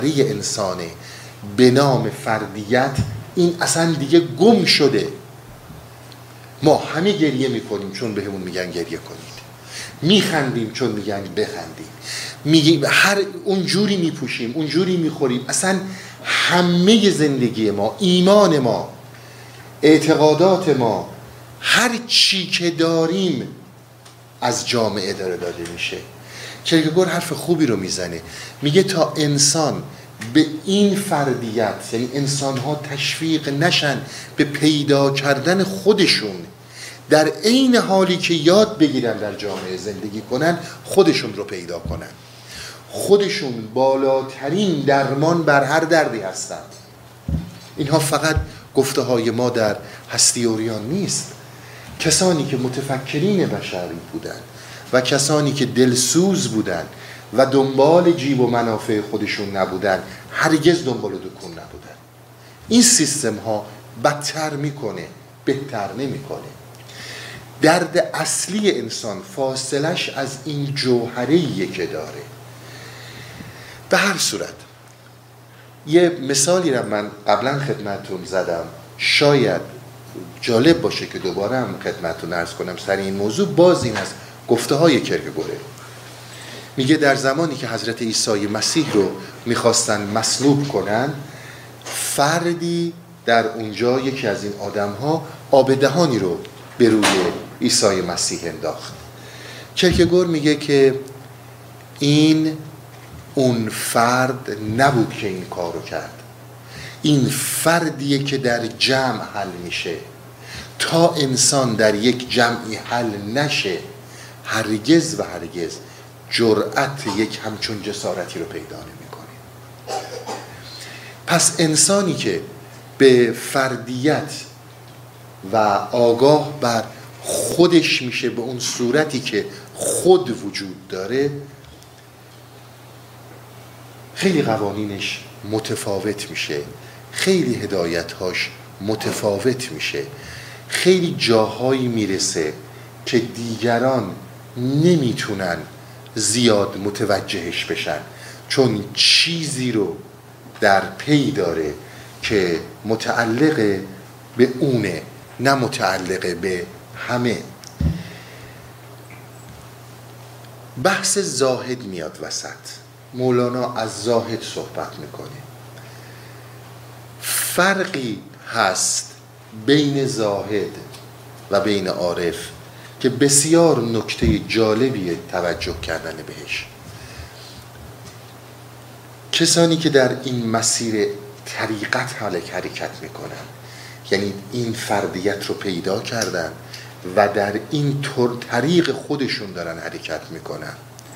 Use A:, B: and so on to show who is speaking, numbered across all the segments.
A: انسانه به نام فردیت، این اصلا دیگه گم شده. ما همه گریه میکنیم چون بهمون میگن گریه کنید، میخندیم چون میگن بخندیم، میگیم هر اونجوری میپوشیم، اونجوری میخوریم. اصلا همه زندگی ما، ایمان ما، اعتقادات ما، هر چی که داریم از جامعه داره داده میشه. کیرکگور حرف خوبی رو میزنه، میگه تا انسان به این فردیت، یعنی انسان ها تشویق نشن به پیدا کردن خودشون، در عین حالی که یاد بگیرن در جامعه زندگی کنن، خودشون رو پیدا کنن. خودشون بالاترین درمان بر هر دردی هستند. اینها فقط گفته های ما در هستی عریان نیست. کسانی که متفکرین بشری بودن و کسانی که دلسوز بودن و دنبال جیب و منافع خودشون نبودن، هرگز دنبال دکون نبودن. این سیستم ها بدتر میکنه، بهتر نمیکنه. درد اصلی انسان فاصلش از این جوهریه که داره. به هر صورت یه مثالی رو من قبلا خدمتتون زدم، شاید جالب باشه که دوباره هم خدمتتون عرض کنم سر این موضوع. باز این از گفته های کرکگوره. میگه در زمانی که حضرت عیسی مسیح رو میخواستن مصلوب کنن، فردی در اونجا، یکی از این آدم ها، آب دهانی رو به روی عیسی مسیح انداخت. کرکگور میگه که این اون فرد نبود که این کار رو کرد. این فردیه که در جمع حل میشه. تا انسان در یک جمعی حل نشه، هرگز و هرگز جرأت یک همچون جسارتی رو پیدا نمی‌کنه. پس انسانی که به فردیت و آگاه بر خودش میشه به اون صورتی که خود وجود داره، خیلی قوانینش متفاوت میشه، خیلی هدایت‌هاش متفاوت میشه، خیلی جاهایی میرسه که دیگران نمیتونن زیاد متوجهش بشن، چون چیزی رو در پی داره که متعلق به اونه، نه متعلق به همه. بحث زاهد میاد وسط. مولانا از زاهد صحبت میکنه. فرقی هست بین زاهد و بین عارف که بسیار نکته جالبیه توجه کردن بهش. کسانی که در این مسیر طریقت حرکت میکنن، یعنی این فردیت رو پیدا کردن و در این طریق خودشون دارن حرکت میکنن،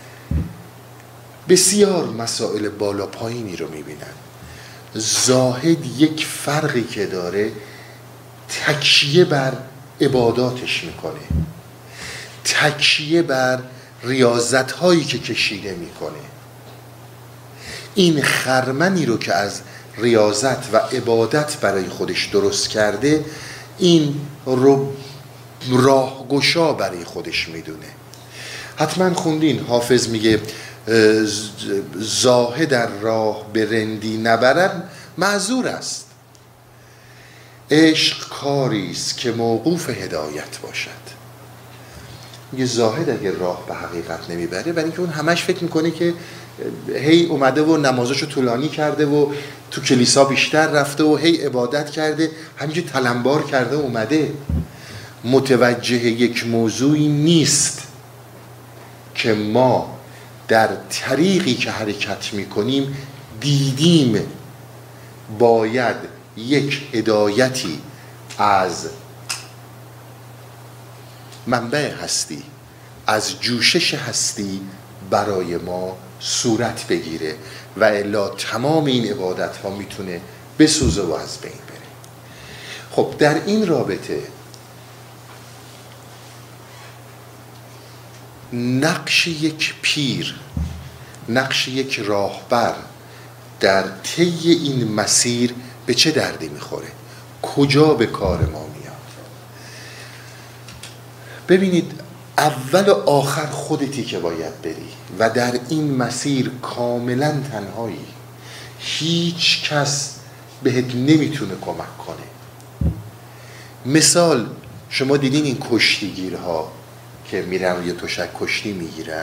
A: بسیار مسائل بالا پایینی رو میبینن. زاهد یک فرقی که داره، تکیه بر عباداتش میکنه، تکیه بر ریاضت هایی که کشیده میکنه. این خرمنی رو که از ریاضت و عبادت برای خودش درست کرده، این رو راهگشا برای خودش میدونه. حتما خوندین، حافظ میگه زاهد در راه به رندی نبرد معذور است. عشق کاریست که موقوف هدایت باشد. میگه زاهد اگر راه به حقیقت نمیبره، برای اینکه اون همش فکر میکنه که هی اومده و نمازاشو طولانی کرده و تو کلیسا بیشتر رفته و هی عبادت کرده، همینجور تلمبار کرده و اومده. متوجه یک موضوعی نیست که ما در طریقی که حرکت میکنیم دیدیم باید یک هدایتی از منبع هستی، از جوشش هستی برای ما صورت بگیره و الا تمام این عبادت ها میتونه بسوزه و از بین بره. خب در این رابطه نقش یک پیر، نقش یک راهبر در طی این مسیر به چه دردی میخوره؟ کجا به کار ما میاد؟ ببینید، اول و آخر خودتی که باید بری و در این مسیر کاملا تنهایی. هیچ کس بهت نمیتونه کمک کنه. مثال شما دیدین این کشتیگیرها که میرن روی تشک کشتی میگیرن،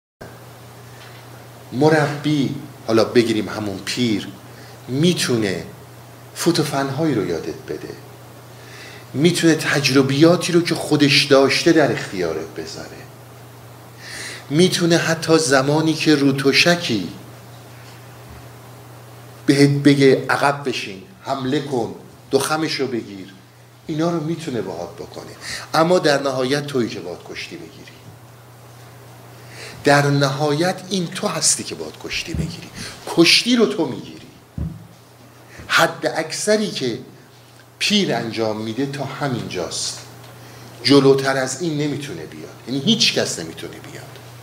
A: مربی، حالا بگیریم همون پیر، میتونه فوت و فنهایی رو یادت بده، میتونه تجربیاتی رو که خودش داشته در اختیارت بذاره، میتونه حتی زمانی که رو تشکی بهت بگه عقب بشین، حمله کن، دخمش رو بگیر، اینا رو میتونه باهات بکنه. اما در نهایت تویی که باید کشتی بگیری، در نهایت این تو هستی که باید کشتی بگیری، کشتی رو تو میگیری. حد اکثری که پیر انجام میده تا همینجاست، جلوتر از این نمیتونه بیاد، یعنی هیچ کس نمیتونه بیاد.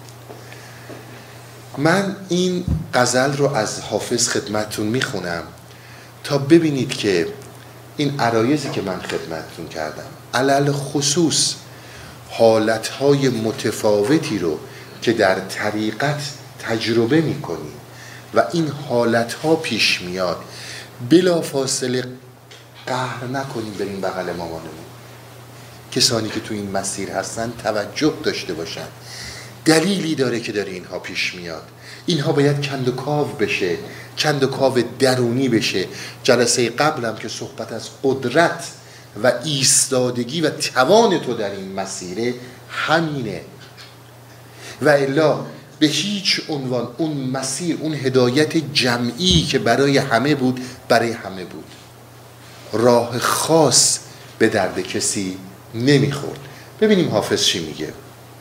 A: من این غزل رو از حافظ خدمتتون میخونم تا ببینید که این عرایضی که من خدمتتون کردم علل خصوص حالتهای متفاوتی رو که در طریقت تجربه میکنیم و این حالتها پیش میاد، بلافاصله قهر نکنیم بریم بغل مامانمون. کسانی که تو این مسیر هستن توجه داشته باشن، دلیلی داره که داره اینها پیش میاد. اینها باید کند و کاو بشه، کند و کاو درونی بشه. جلسه قبلم که صحبت از قدرت و ایستادگی و توان تو در این مسیره همینه، و الا به هیچ عنوان اون مسیر، اون هدایت جمعی که برای همه بود، برای همه بود. راه خاص به درد کسی نمیخورد. ببینیم حافظ چی میگه.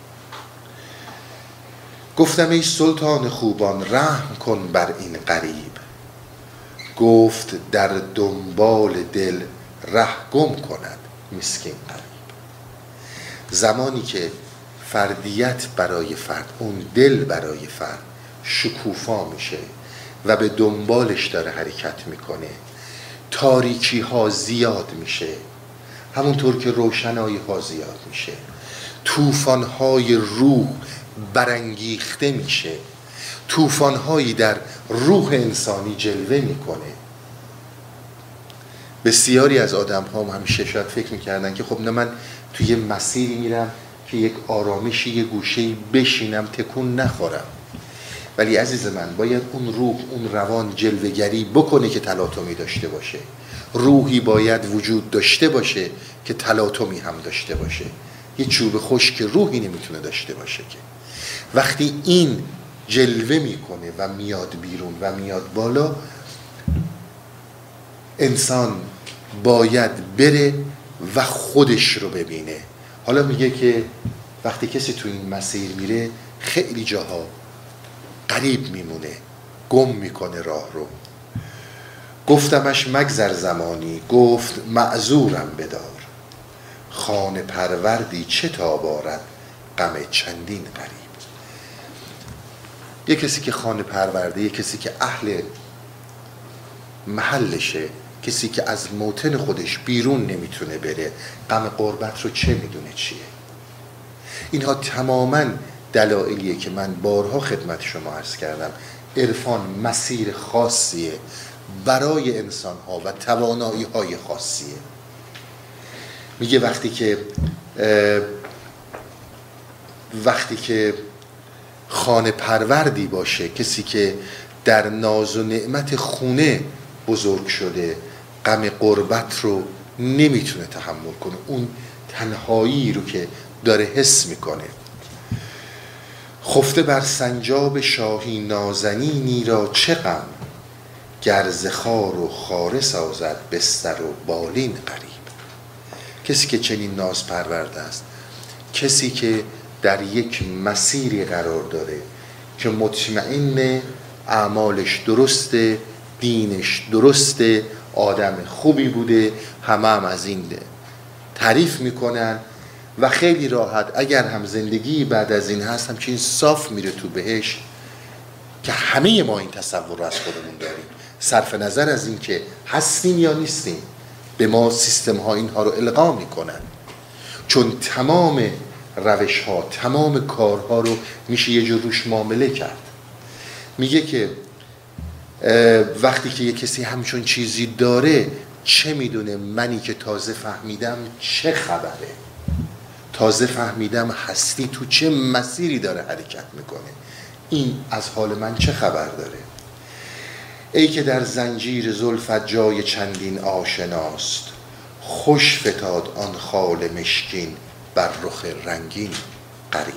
A: گفتم ای سلطان خوبان رحم کن بر این غریب، گفت در دنبال دل ره گم کند مسکین غریب. زمانی که فردیت برای فرد، اون دل برای فرد شکوفا میشه و به دنبالش داره حرکت میکنه، تاریکی ها زیاد میشه، همونطور که روشنایی ها زیاد میشه، طوفان های روح برانگیخته میشه، طوفان هایی در روح انسانی جلوه میکنه. بسیاری از آدم ها همیشه شاید فکر میکردن که خب نه، من توی یه مسیری میرم که یک آرامشی، یه گوشه‌ای بشینم تکون نخورم. ولی عزیز من، باید اون روح، اون روان جلوه‌گری بکنه که تلاطمی داشته باشه. روحی باید وجود داشته باشه که تلاطمی هم داشته باشه. یه چوب خشک روحی نمیتونه داشته باشه که. وقتی این جلوه میکنه و میاد بیرون و میاد بالا، انسان باید بره و خودش رو ببینه. حالا میگه که وقتی کسی تو این مسیر میره، خیلی جاها غریب میمونه، گم میکنه راه رو. گفتمش مگذر زمانی، گفت معذورم بدار، خانه پروردی چه تاب آرد غم چندین غریب. یه کسی که خانه پرورده، یه کسی که اهل محلشه، کسی که از موطن خودش بیرون نمیتونه بره، غم غربت رو چه میدونه چیه. اینها تماماً دلایلیه که من بارها خدمت شما عرض کردم. عرفان مسیر خاصیه برای انسان‌ها و توانایی‌های خاصیه. میگه وقتی که خانه پروردی باشه، کسی که در ناز و نعمت خونه بزرگ شده، غم غربت رو نمیتونه تحمل کنه، اون تنهایی رو که داره حس میکنه. خفته بر سنجاب شاهی نازنینی را چه غم، گرز خار و خاره سازد بستر و بالین غریب. کسی که چنین ناز پرورده است، کسی که در یک مسیری قرار داره که مطمئن اعمالش درسته، دینش درسته، آدم خوبی بوده، همه هم از این تعریف میکنن و خیلی راحت اگر هم زندگی بعد از این هست همچین صاف میره تو بهش، که همه ما این تصور رو از خودمون داریم، صرف نظر از این که هستیم یا نیستیم. به ما سیستم ها اینها رو القا میکنن، چون تمام روش ها، تمام کارها رو میشه یه جور روش معامله کرد. میگه که وقتی که یه کسی همچون چیزی داره چه میدونه منی که تازه فهمیدم چه خبره، تازه فهمیدم هستی تو چه مسیری داره حرکت میکنه، این از حال من چه خبر داره. ای که در زنجیر زلفت جای چندین آشناست، خوش فتاد آن خال مشکین بر رخ رنگین غریب.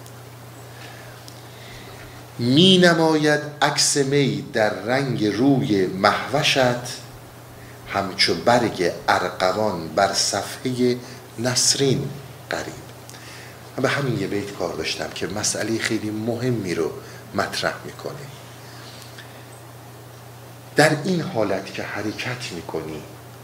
A: می نماید عکس می در رنگ روی مهوشت، همچو برگ ارغوان بر صفحه نسرین غریب. من به همین یه بیت کار داشتم که مسئله خیلی مهمی رو مطرح میکنه. در این حالت که حرکت میکنی،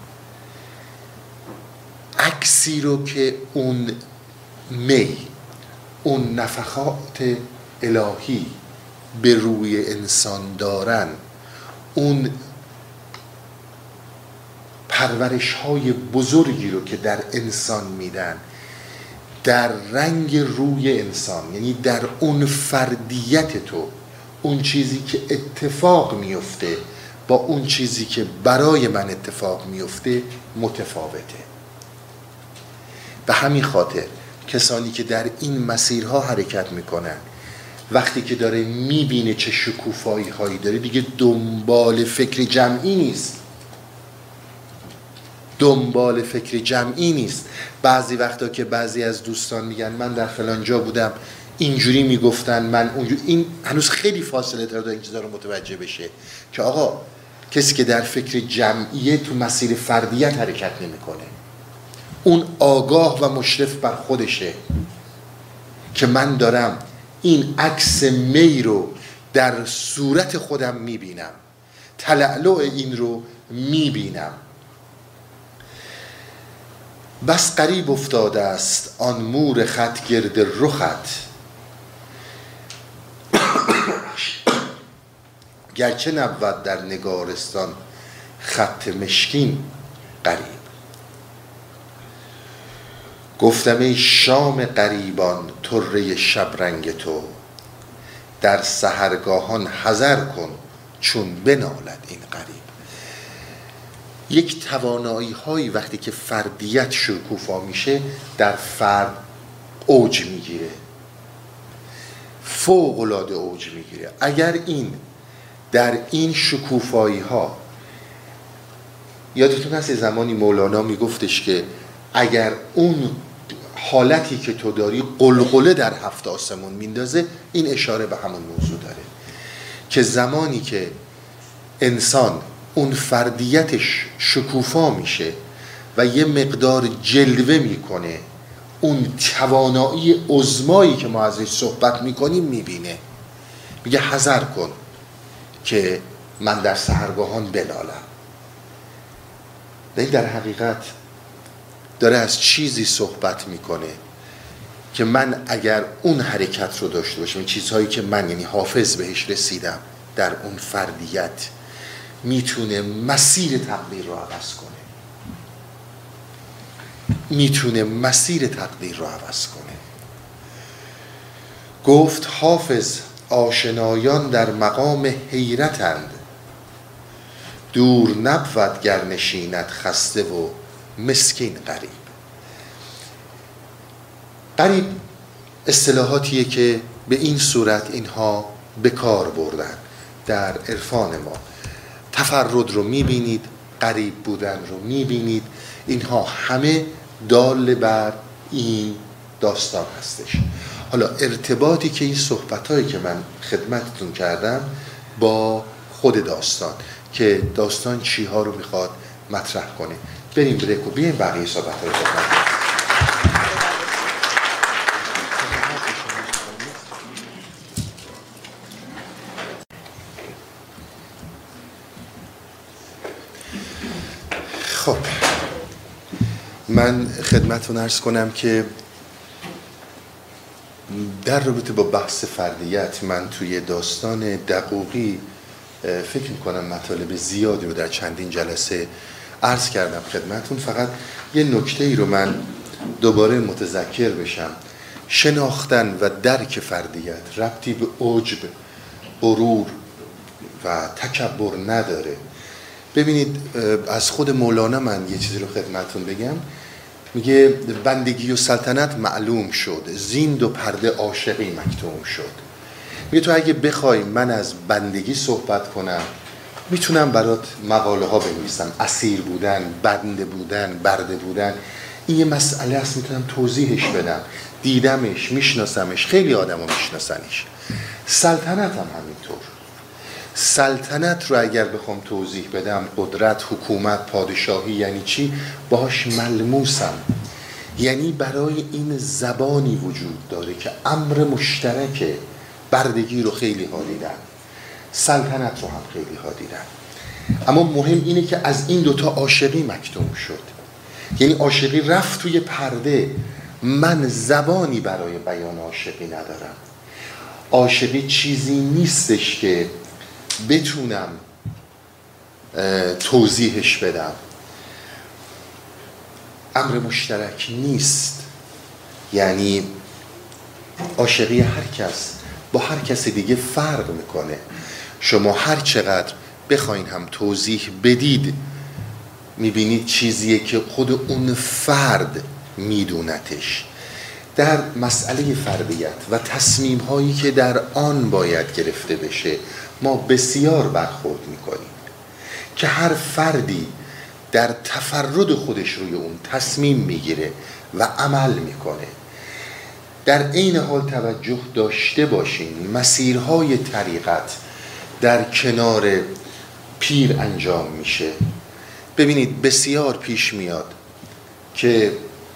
A: عکسی رو که اون می، اون نفخات الهی به روی انسان دارن، اون پرورش های بزرگی رو که در انسان میدن، در رنگ روی انسان، یعنی در اون فردیت تو، اون چیزی که اتفاق میفته با اون چیزی که برای من اتفاق میفته متفاوته. به همین خاطر کسانی که در این مسیرها حرکت میکنن، وقتی که داره میبینه چه شکوفایی هایی داره، دیگه دنبال فکر جمعی نیست، دنبال فکر جمعی نیست. بعضی وقتا که بعضی از دوستان میگن من در فلان جا بودم اینجوری میگفتن، من اونجوری، این هنوز خیلی فاصله داره این چیزا رو متوجه بشه که آقا کسی که در فکر جمعیه تو مسیر فردیت حرکت نمیکنه، اون آگاه و مشرف بر خودشه که من دارم این عکس می رو در صورت خودم میبینم، تلألؤ این رو میبینم. بس غریب افتاده است آن مور خط گرد رخت، گرچه نبود در نگارستان خط مشکین غریب. گفتم ای شام غریبان طره شبرنگ تو، در سحرگاهان حذر کن چون بنالد این غریب. یک توانایی هایی وقتی که فردیت شکوفا میشه در فرد اوج میگیره، فوق العاده اوج میگیره. اگر این در این شکوفایی ها، یادتون هست زمانی مولانا میگفتش که اگر اون حالتی که تو داری قلقله در هفت آسمون میندازه، این اشاره به همون موضوع داره که زمانی که انسان اون فردیتش شکوفا میشه و یه مقدار جلوه میکنه، اون توانایی عظمایی که ما ازش صحبت میکنیم میبینه، میگه حذر کن که من در سحرگاهان بنالم. در حقیقت داره از چیزی صحبت میکنه که من اگر اون حرکت رو داشته باشم، این چیزهایی که من یعنی حافظ بهش رسیدم در اون فردیت، میتونه مسیر تقدیر رو عوض کنه، میتونه مسیر تقدیر رو عوض کنه. گفت حافظ آشنایان در مقام حیرتند، دور نبود گر نشیند خسته و مسکین غریب. غریب اصطلاحاتیه که به این صورت اینها به کار بردن در عرفان ما. تفرد رو میبینید، غریب بودن رو میبینید، اینها همه دال بر این داستان هستش. حالا ارتباطی که این صحبتایی که من خدمتتون کردم با خود داستان، که داستان چی ها رو میخواد مطرح کنه. بریم بریک و بیایم بقیه صحبت رو خدمت. خب من خدمتتون عرض کنم که در رابطه با بحث فردیت من توی داستان دقوقی فکر میکنم مطالب زیادی رو در چندین جلسه عرض کردم خدمتتون. فقط یه نکته ای رو من دوباره متذکر بشم. شناختن و درک فردیت ربطی به عجب، غرور و تکبر نداره. ببینید از خود مولانا من یه چیزی رو خدمتون بگم، میگه بندگی و سلطنت معلوم شد، زین دو پرده عاشقی مکتوم شد. میگه تو اگه بخوای من از بندگی صحبت کنم، میتونم برات مقاله ها بنویسم، اسیر بودن، بنده بودن، برده بودن، این یه مسئله است، میتونم توضیحش بدم، دیدمش، میشناسمش، خیلی آدم ها میشناسنش. سلطنت هم همینطور. سلطنت رو اگر بخوام توضیح بدم، قدرت، حکومت، پادشاهی یعنی چی، باهاش ملموسم. یعنی برای این زبانی وجود داره که امر مشترکه. بردگی رو خیلی ها دیدن، سلطنت رو هم خیلی ها دیدن، اما مهم اینه که از این دوتا عاشقی مکتوم شد. یعنی عاشقی رفت توی پرده. من زبانی برای بیان عاشقی ندارم. عاشقی چیزی نیستش که بتونم توضیحش بدم. امر مشترک نیست. یعنی عاشقی هر کس با هر کس دیگه فرق میکنه. شما هر چقدر بخواین هم توضیح بدید، میبینید چیزیه که خود اون فرد میدونتش. در مسئله فردیت و تصمیم هایی که در آن باید گرفته بشه، ما بسیار برخورد میکنیم که هر فردی در تفرد خودش روی اون تصمیم میگیره و عمل میکنه. در عین حال توجه داشته باشین مسیرهای طریقت در کنار پیر انجام میشه. ببینید بسیار پیش میاد که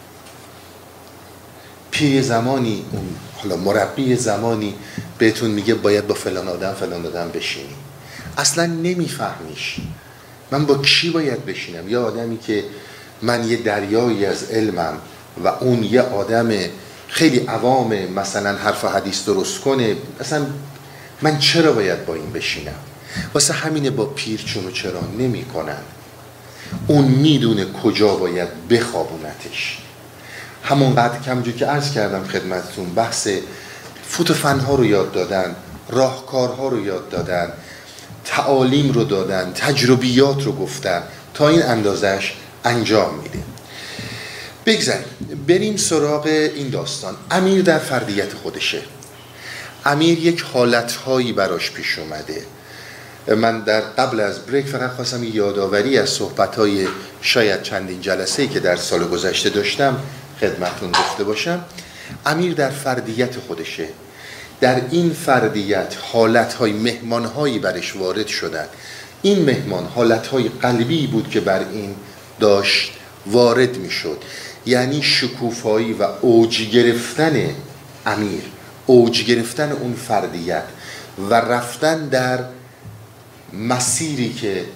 A: پیر زمانی، حالا مربی زمانی بهتون میگه باید با فلان آدم بشینی، اصلا نمیفهمیش من با کی باید بشینم. یا آدمی که من یه دریایی از علمم و اون یه آدم خیلی عوامه، مثلا حرف و حدیث درست کنه، اصلا من چرا باید با این بشینم؟ واسه همینه با پیر چونو چرا نمی کنن. اون میدونه کجا باید بخوابونتش. همونقدر که همونجور که عرض کردم خدمتتون، بحث فوت فنها رو یاد دادن، راهکارها رو یاد دادن، تعالیم رو دادن، تجربیات رو گفتن، تا این اندازش انجام میده. بگذاریم بریم سراغ این داستان. امیر در فردیت خودشه. امیر یک حالتهایی براش پیش اومده. من در قبل از بریک فقط خواستم یادآوری از صحبتهای شاید چندین جلسه‌ای که در سال گذشته داشتم خدمتون گفته باشم. امیر در فردیت خودشه. در این فردیت حالتهای، مهمانهایی برش وارد شدن. این مهمان حالتهای قلبی بود که بر این داشت وارد می شد. یعنی شکوفایی و اوج گرفتن امیر، اوج گرفتن اون فردیت و رفتن در مسیری که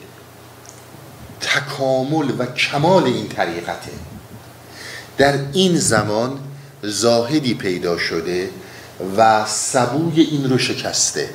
A: تکامل و کمال این طریقته. در این زمان زاهدی پیدا شده و سبوی این رو شکسته.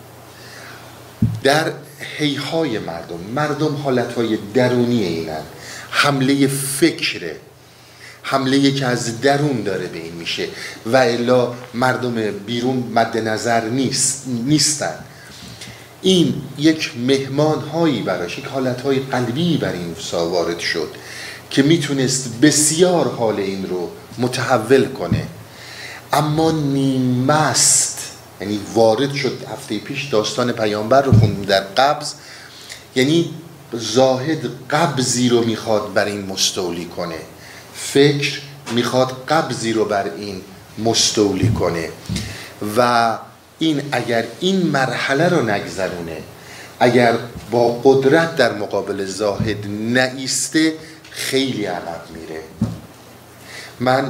A: در هیهای مردم حالتهای درونی اینن، حمله فکره، حمله که از درون داره به این میشه و الا مردم بیرون مد نظر نیستن. این یک مهمانهایی براش، یک حالتهای قلبی بر این وارد شد که میتونست بسیار حال این رو متحول کنه. اما نیمست، یعنی وارد شد. هفته پیش داستان پیامبر رو خوندیم در قبض. یعنی زاهد قبضی رو میخواد بر این مستولی کنه، فکر میخواد قبضی رو بر این مستولی کنه و این اگر این مرحله رو نگذرونه، اگر با قدرت در مقابل زاهد نایسته، خیلی عقب میره. من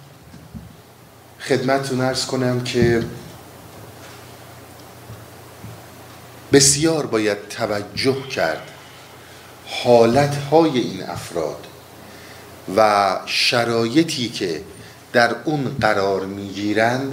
A: خدمتتون عرض کنم که بسیار باید توجه کرد حالتهای این افراد و شرایطی که در اون قرار میگیرند.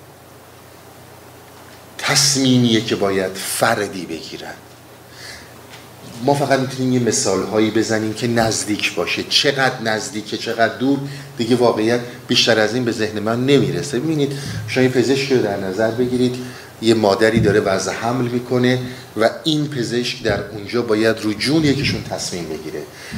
A: تصمیمیه که باید فردی بگیرن. ما فقط میتونیم یه مثال هایی بزنیم که نزدیک باشه. چقدر نزدیکه چقدر دور دیگه واقعیت بیشتر از این به ذهن من نمیرسه. ببینید شما پزشکی رو در نظر بگیرید، یه مادری داره وضع حمل میکنه و این پزشک در اونجا باید رو جون یکیشون تصمیم بگیره.